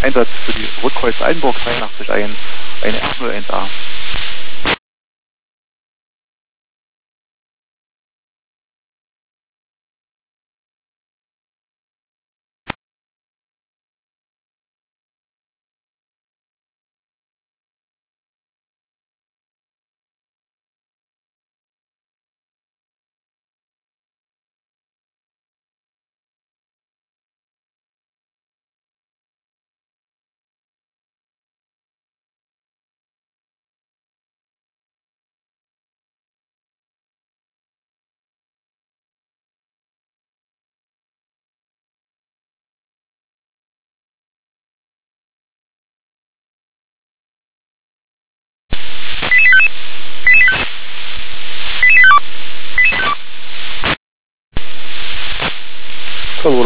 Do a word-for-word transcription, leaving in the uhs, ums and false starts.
Einsatz für die Rotkreuz Altenburg zweiundachtzig ein, eine R null eins A.